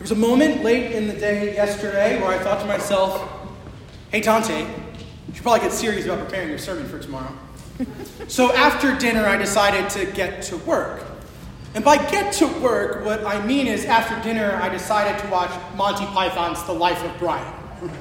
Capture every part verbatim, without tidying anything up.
There was a moment late in the day yesterday where I thought to myself, hey Dante, you should probably get serious about preparing your sermon for tomorrow. So after dinner, I decided to get to work. And by get to work, what I mean is after dinner, I decided to watch Monty Python's The Life of Brian.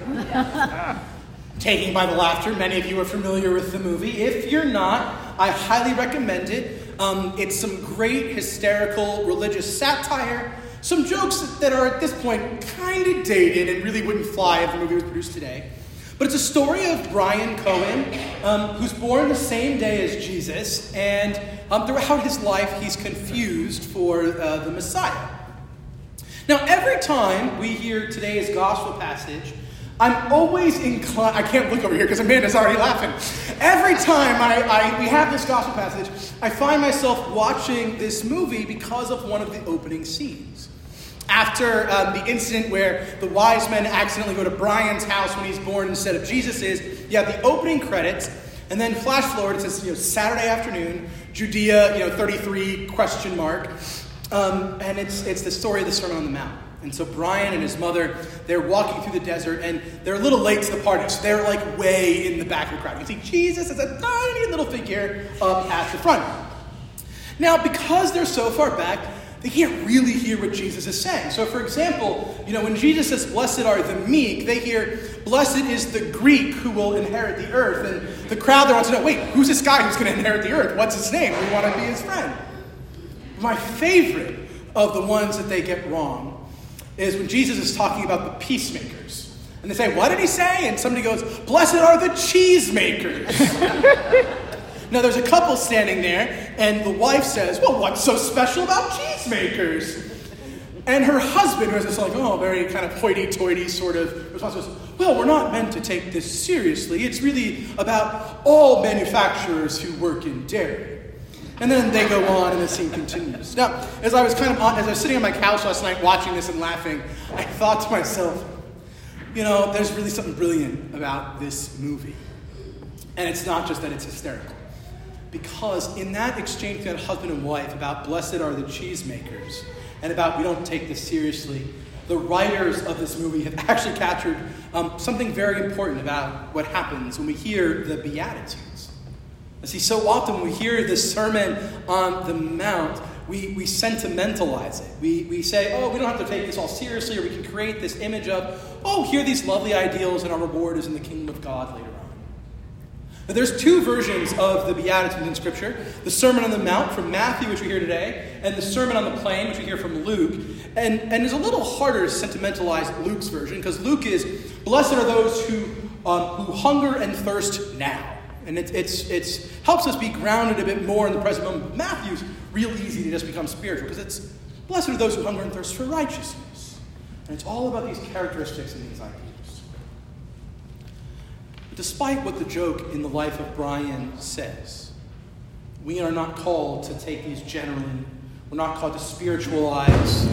Taking by the laughter, many of you are familiar with the movie. If you're not, I highly recommend it. Um, it's some great hysterical religious satire. Some jokes that are, at this point, kind of dated and really wouldn't fly if the movie was produced today. But it's a story of Brian Cohen, um, who's born the same day as Jesus, and um, throughout his life, he's confused for uh, the Messiah. Now, every time we hear today's gospel passage, I'm always inclined... I can't look over here because Amanda's already laughing. Every time I, I we have this gospel passage, I find myself watching this movie because of one of the opening scenes. After um, the incident where the wise men accidentally go to Brian's house when he's born instead of Jesus's, you have the opening credits, and then flash forward, it says, you know, Saturday afternoon, Judea, you know, thirty-three, question mark. Um, and it's it's the story of the Sermon on the Mount. And so Brian and his mother, they're walking through the desert, and they're a little late to the party, so they're like way in the back of the crowd. You can see Jesus as a tiny little figure up at the front. Now, because they're so far back, they can't really hear what Jesus is saying. So, for example, you know, when Jesus says, blessed are the meek, they hear, blessed is the Greek who will inherit the earth. And the crowd there wants to know, wait, who's this guy who's going to inherit the earth? What's his name? We want to be his friend. My favorite of the ones that they get wrong is when Jesus is talking about the peacemakers. And they say, what did he say? And somebody goes, blessed are the cheesemakers. Now, there's a couple standing there, and the wife says, well, what's so special about cheesemakers? And her husband, who is this like, oh, very kind of hoity-toity sort of response, goes, well, we're not meant to take this seriously. It's really about all manufacturers who work in dairy. And then they go on, and the scene continues. Now, as I was kind of on, as I was sitting on my couch last night watching this and laughing, I thought to myself, you know, there's really something brilliant about this movie. And it's not just that it's hysterical. Because in that exchange between husband and wife about blessed are the cheesemakers and about we don't take this seriously, the writers of this movie have actually captured um, something very important about what happens when we hear the Beatitudes. You see, so often when we hear this Sermon on the Mount, we, we sentimentalize it. We, we say, oh, we don't have to take this all seriously, or we can create this image of, oh, here are these lovely ideals and our reward is in the kingdom of God later on. Now, there's two versions of the Beatitudes in Scripture. The Sermon on the Mount from Matthew, which we hear today, and the Sermon on the Plain, which we hear from Luke. And, and it's a little harder to sentimentalize Luke's version, because Luke is, blessed are those who um, who hunger and thirst now. And it it's, it's helps us be grounded a bit more in the present moment. But Matthew's real easy to just become spiritual, because it's, blessed are those who hunger and thirst for righteousness. And it's all about these characteristics and these ideas. Despite what the joke in the life of Brian says, we are not called to take these generally. We're not called to spiritualize.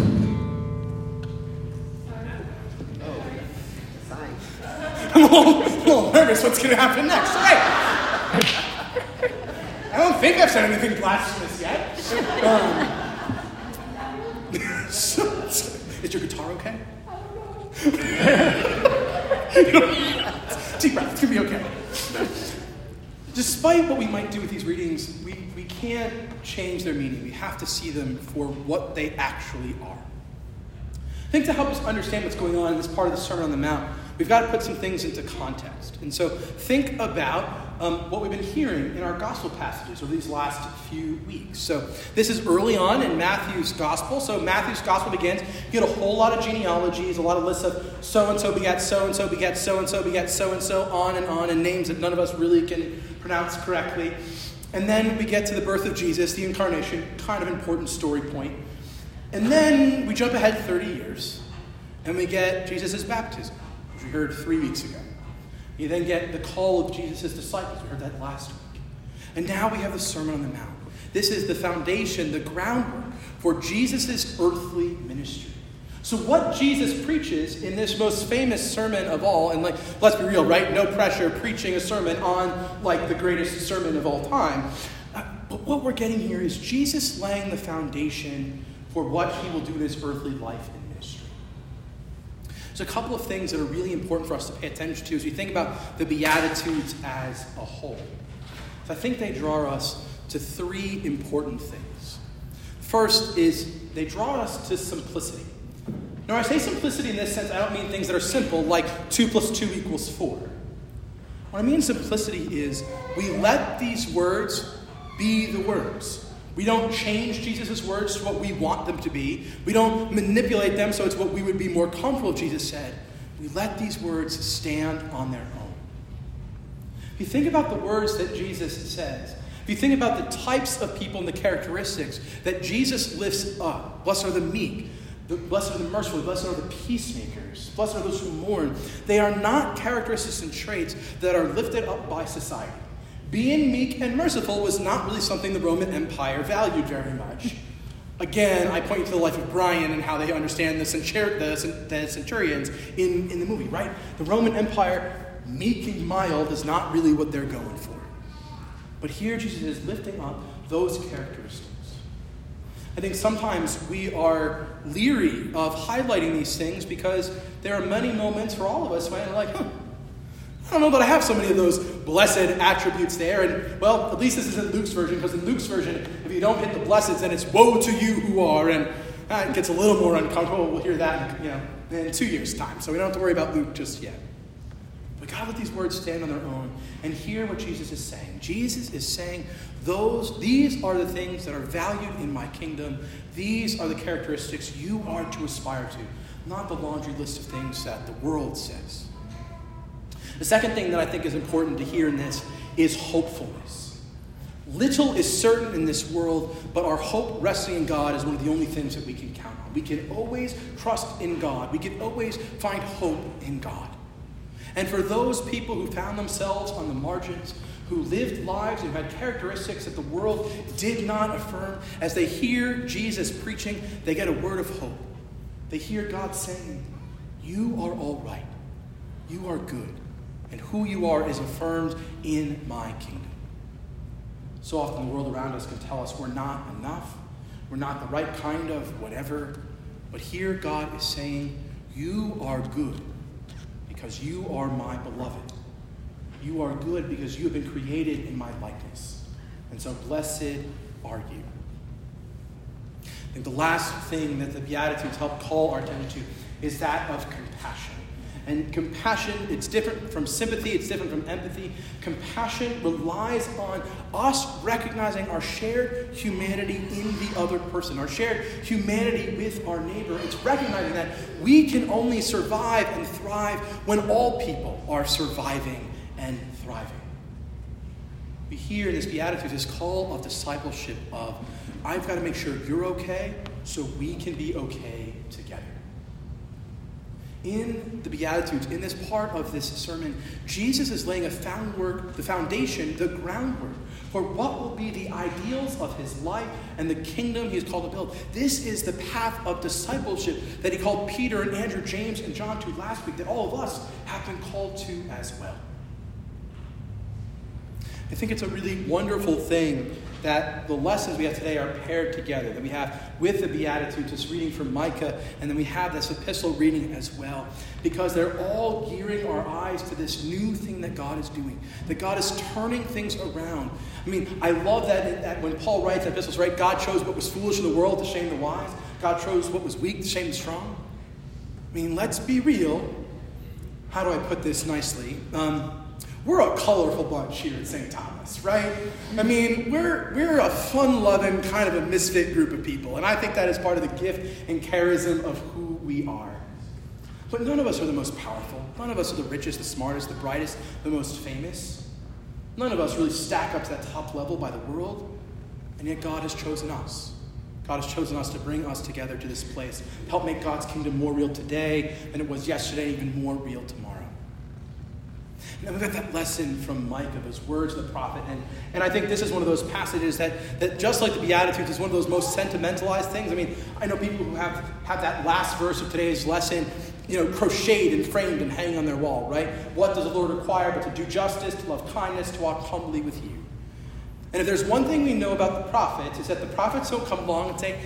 Oh, sorry. I'm a little, a little nervous what's going to happen next. Hey! I don't think I've said anything blasphemous yet. Um, so, so, is your guitar okay? Deep breath, it's going to be okay. Despite what we might do with these readings, we, we can't change their meaning. We have to see them for what they actually are. I think to help us understand what's going on in this part of the Sermon on the Mount, we've got to put some things into context. And so think about um, what we've been hearing in our gospel passages over these last few weeks. So this is early on in Matthew's gospel. So Matthew's gospel begins, you get a whole lot of genealogies, a lot of lists of so-and-so begat so-and-so begat so-and-so begat so-and-so, on and on, and names that none of us really can pronounce correctly. And then we get to the birth of Jesus, the incarnation, kind of important story point. And then we jump ahead thirty years, and we get Jesus' baptism, which we heard three weeks ago. You then get the call of Jesus' disciples. We heard that last week. And now we have the Sermon on the Mount. This is the foundation, the groundwork for Jesus' earthly ministry. So what Jesus preaches in this most famous sermon of all, and like, let's be real, right? No pressure preaching a sermon on like the greatest sermon of all time. Uh, but what we're getting here is Jesus laying the foundation for what he will do in his earthly life and ministry. There's a couple of things that are really important for us to pay attention to as we think about the Beatitudes as a whole. So I think they draw us to three important things. First is they draw us to simplicity. Now, when I say simplicity in this sense, I don't mean things that are simple, like two plus two equals four. What I mean simplicity is we let these words be the words. We don't change Jesus' words to what we want them to be. We don't manipulate them so it's what we would be more comfortable if Jesus said. We let these words stand on their own. If you think about the words that Jesus says, if you think about the types of people and the characteristics that Jesus lifts up, blessed are the meek, the blessed are the merciful, blessed are the peacemakers, blessed are those who mourn, they are not characteristics and traits that are lifted up by society. Being meek and merciful was not really something the Roman Empire valued very much. Again, I point you to the life of Brian and how they understand the, centur- the, the centurions in, in the movie, right? The Roman Empire, meek and mild, is not really what they're going for. But here Jesus is lifting up those characteristics. I think sometimes we are leery of highlighting these things because there are many moments for all of us when we're like, huh, I don't know that I have so many of those blessed attributes there. And, well, at least this isn't Luke's version, because in Luke's version, if you don't hit the blesseds, then it's woe to you who are. And uh, it gets a little more uncomfortable. We'll hear that in, you know, in two years' time. So we don't have to worry about Luke just yet. But God let these words stand on their own and hear what Jesus is saying. Jesus is saying, those, these are the things that are valued in my kingdom. These are the characteristics you are to aspire to, not the laundry list of things that the world says. The second thing that I think is important to hear in this is hopefulness. Little is certain in this world, but our hope resting in God is one of the only things that we can count on. We can always trust in God. We can always find hope in God. And for those people who found themselves on the margins, who lived lives and had characteristics that the world did not affirm, as they hear Jesus preaching, they get a word of hope. They hear God saying, you are all right. You are good. And who you are is affirmed in my kingdom. So often the world around us can tell us we're not enough. We're not the right kind of whatever. But here God is saying, you are good because you are my beloved. You are good because you have been created in my likeness. And so blessed are you. I think the last thing that the Beatitudes help call our attention to is that of compassion. And compassion, it's different from sympathy, it's different from empathy. Compassion relies on us recognizing our shared humanity in the other person, our shared humanity with our neighbor. It's recognizing that we can only survive and thrive when all people are surviving and thriving. We hear in this Beatitude this call of discipleship of, I've got to make sure you're okay so we can be okay together. In the Beatitudes, in this part of this sermon, Jesus is laying a foundwork, the foundation, the groundwork for what will be the ideals of his life and the kingdom he is called to build. This is the path of discipleship that he called Peter and Andrew, James, and John to last week, that all of us have been called to as well. I think it's a really wonderful thing that the lessons we have today are paired together, that we have with the Beatitudes, this reading from Micah, and then we have this epistle reading as well, because they're all gearing our eyes to this new thing that God is doing, that God is turning things around. I mean, I love that, that when Paul writes epistles, right, God chose what was foolish in the world to shame the wise. God chose what was weak to shame the strong. I mean, let's be real. How do I put this nicely? Um, We're a colorful bunch here at Saint Thomas, right? I mean, we're we're a fun-loving, kind of a misfit group of people. And I think that is part of the gift and charism of who we are. But none of us are the most powerful. None of us are the richest, the smartest, the brightest, the most famous. None of us really stack up to that top level by the world. And yet God has chosen us. God has chosen us to bring us together to this place, to help make God's kingdom more real today than it was yesterday, even more real tomorrow. And we've got that lesson from Micah, those words of the prophet. And, and I think this is one of those passages that, that, just like the Beatitudes, is one of those most sentimentalized things. I mean, I know people who have, have that last verse of today's lesson, you know, crocheted and framed and hanging on their wall, right? What does the Lord require but to do justice, to love kindness, to walk humbly with you? And if there's one thing we know about the prophets, is that the prophets don't come along and say,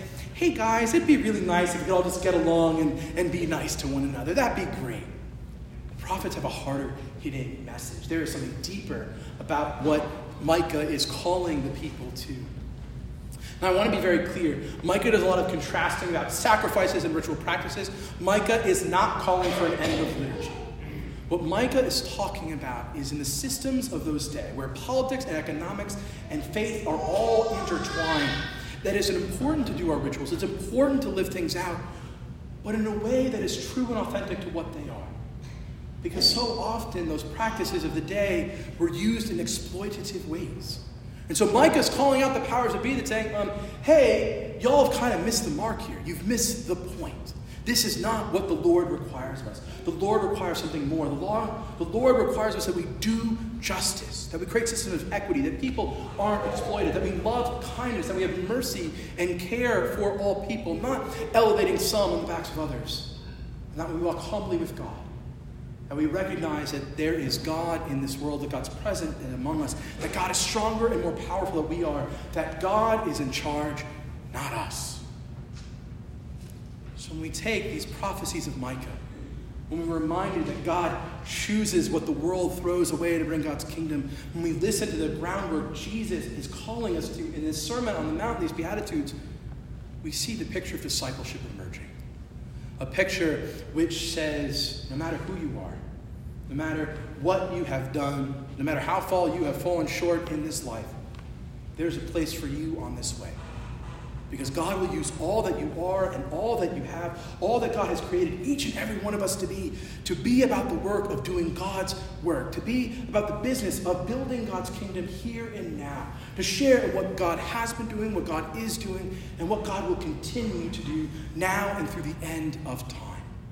hey guys, it'd be really nice if we could all just get along and, and be nice to one another. That'd be great. The prophets have a harder hitting message. There is something deeper about what Micah is calling the people to. Now, I want to be very clear. Micah does a lot of contrasting about sacrifices and ritual practices. Micah is not calling for an end of liturgy. What Micah is talking about is in the systems of those days, where politics and economics and faith are all intertwined, that it's important to do our rituals. It's important to live things out, but in a way that is true and authentic to what they are. Because so often those practices of the day were used in exploitative ways. And so Micah's calling out the powers that be that's saying, um, hey, y'all have kind of missed the mark here. You've missed the point. This is not what the Lord requires of us. The Lord requires something more. The, law, the Lord requires us that we do justice, that we create systems of equity, that people aren't exploited, that we love kindness, that we have mercy and care for all people, not elevating some on the backs of others. And that we walk humbly with God. And we recognize that there is God in this world, that God's present and among us, that God is stronger and more powerful than we are, that God is in charge, not us. So when we take these prophecies of Micah, when we're reminded that God chooses what the world throws away to bring God's kingdom, when we listen to the groundwork Jesus is calling us to in this Sermon on the Mount, these Beatitudes, we see the picture of discipleship emerging. A picture which says, no matter who you are, no matter what you have done, no matter how far you have fallen short in this life, there's a place for you on this way. Because God will use all that you are and all that you have, all that God has created each and every one of us to be, to be about the work of doing God's work, to be about the business of building God's kingdom here and now, to share what God has been doing, what God is doing, and what God will continue to do now and through the end of time.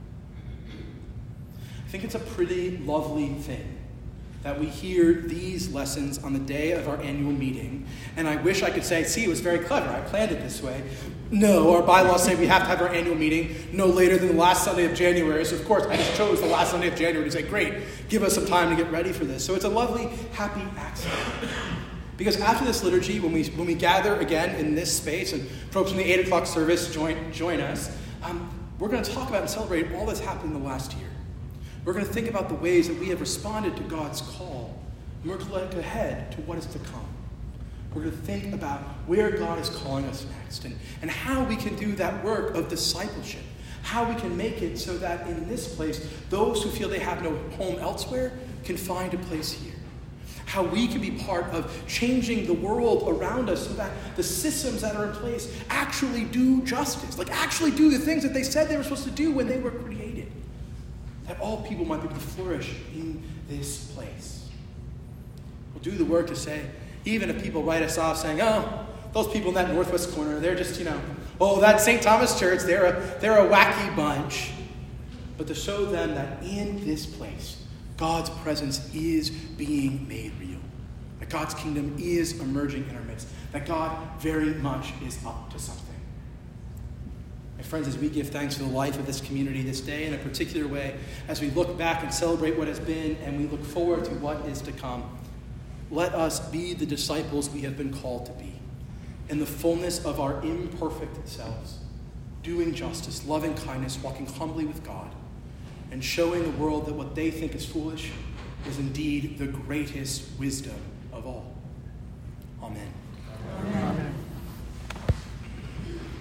I think it's a pretty lovely thing that we hear these lessons on the day of our annual meeting. And I wish I could say, see, it was very clever. I planned it this way. No, our bylaws say we have to have our annual meeting no later than the last Sunday of January. So, of course, I just chose the last Sunday of January to say, great, give us some time to get ready for this. So it's a lovely, happy accident. Because after this liturgy, when we when we gather again in this space, and folks from the eight o'clock service join, join us, um, we're going to talk about and celebrate all that's happened in the last year. We're going to think about the ways that we have responded to God's call. And we're going to look ahead to what is to come. We're going to think about where God is calling us next and, and how we can do that work of discipleship. How we can make it so that in this place, those who feel they have no home elsewhere can find a place here. How we can be part of changing the world around us so that the systems that are in place actually do justice. Like actually do the things that they said they were supposed to do when they were created. That all people might be able to flourish in this place. We'll do the work to say, even if people write us off saying, oh, those people in that northwest corner, they're just, you know, oh, that Saint Thomas Church, they're a, they're a wacky bunch. But to show them that in this place, God's presence is being made real. That God's kingdom is emerging in our midst. That God very much is up to something. My friends, as we give thanks for the life of this community this day in a particular way, as we look back and celebrate what has been and we look forward to what is to come, let us be the disciples we have been called to be, in the fullness of our imperfect selves, doing justice, loving kindness, walking humbly with God, and showing the world that what they think is foolish is indeed the greatest wisdom of all. Amen.